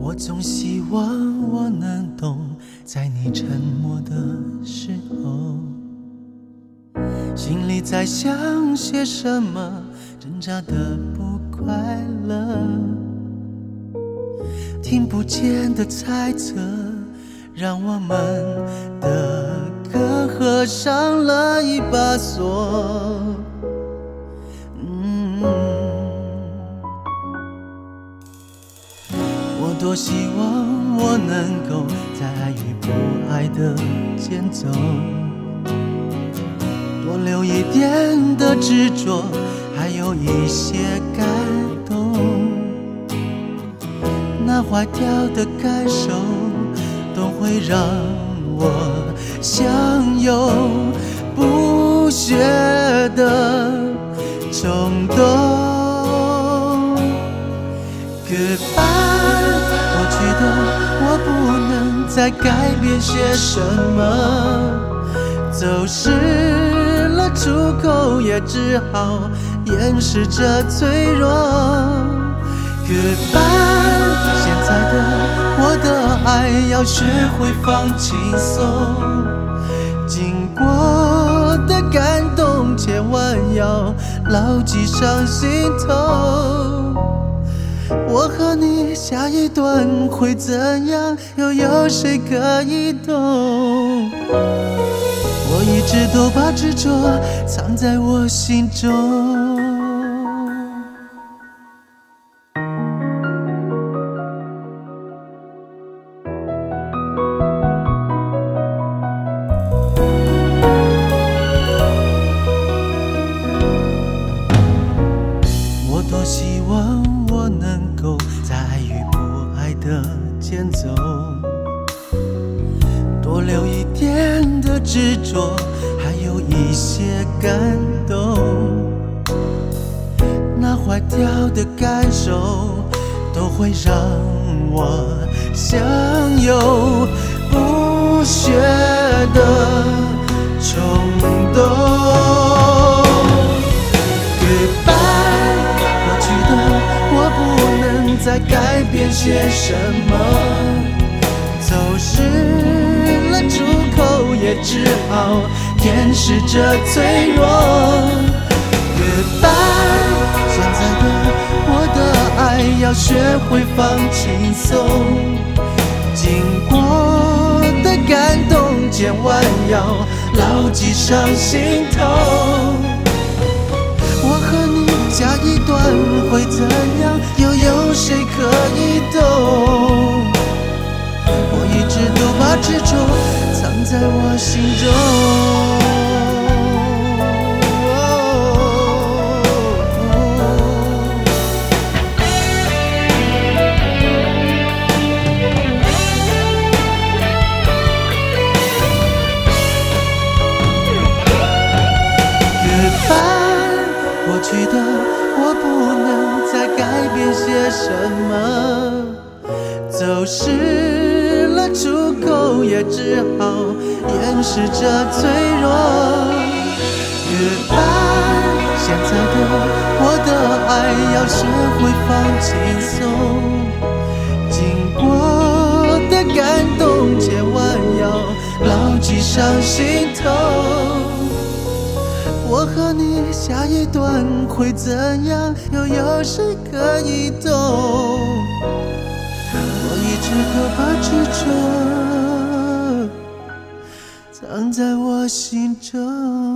我总希望我能懂，在你沉默的时候，心里在想些什么，挣扎的不快乐，听不见的猜测，让我们的隔阂上了一把锁。我多希望我能够在爱与不爱的间走，多留一点的执着，还有一些感动。那坏掉的感受都会让我享有不屑的冲动。Goodbye， 过去的我不能再改变些什么，走失了出口，也只好掩饰着脆弱。Goodbye， 现在的我的爱要学会放轻松，经过的感动千万要牢记上心头。我和你下一段会怎样，又有谁可以懂？我一直都把执着藏在我心中。我多希望我能够在爱与不爱的间走，多留一点的执着，还有一些感动。那坏掉的感受都会让我享有不屑的冲动。Goodbye， 过去的我不能再改变些什么，走失了出口，也只好掩饰着脆弱。Goodbye， 现在的我的爱要学会放轻松，经过的感动千万要牢记上心头。我和你下一段会怎样，又有谁可以懂？我一直都把执着藏在我心中。过去的我不能再改变些什么，走失了出口，也只好掩饰着脆弱。Goodbye， 现在的我的爱要学会放轻松，经过的感动千万要牢记上心头。我和你下一段会怎样，又有谁可以懂？我一直都把执着藏在我心中。